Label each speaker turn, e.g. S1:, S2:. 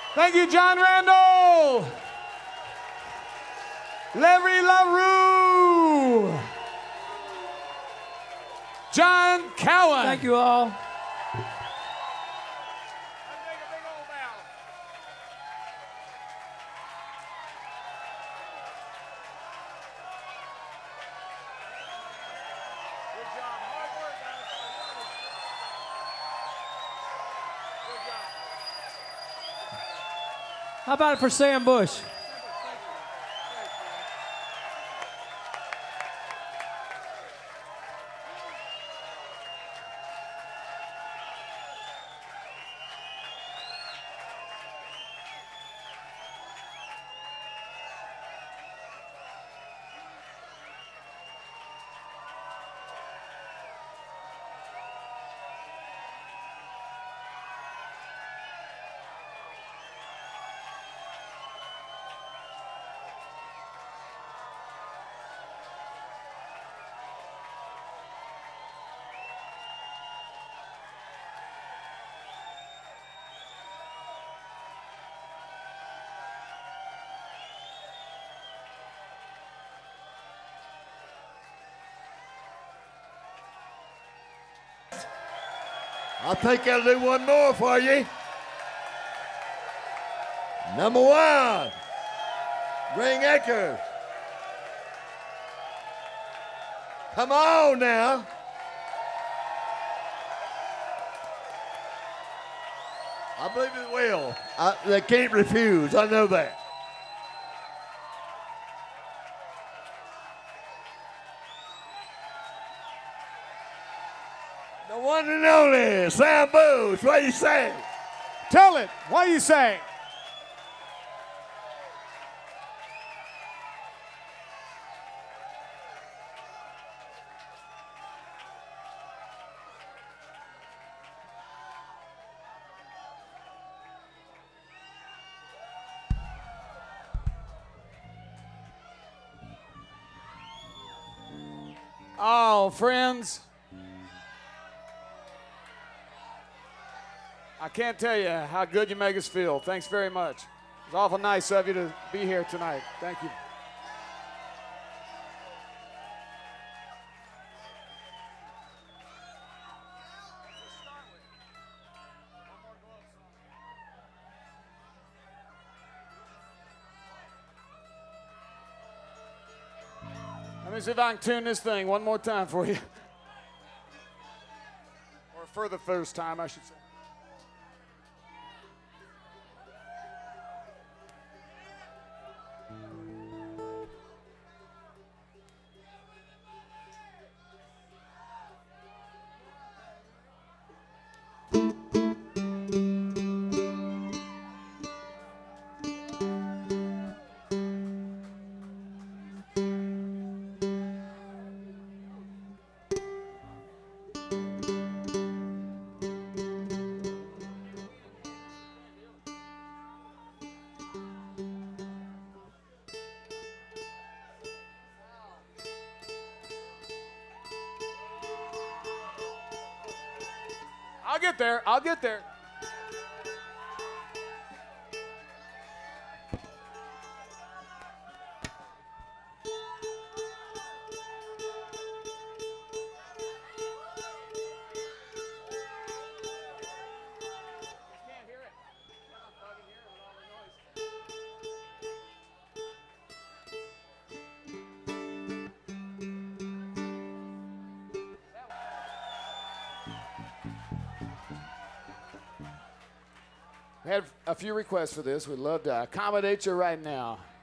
S1: Thank you, John Randall. Larry LaRue. John Cowan.
S2: Thank you all. How about it for Sam Bush?
S3: I think I'll do one more for you. Number 1, Ring Akers. Come on now. I believe it will. They can't refuse. I know that. The one and only Sam Bush. What do you say?
S1: Tell it. What do you say? Oh, friends. I can't tell you how good you make us feel. Thanks very much. It's awful nice of you to be here tonight. Thank you. Let me see if I can tune this thing one more time for you. Or for the first time, I should say. I'll get there. I'll get there. We had a few requests for this. We'd love to accommodate you right now.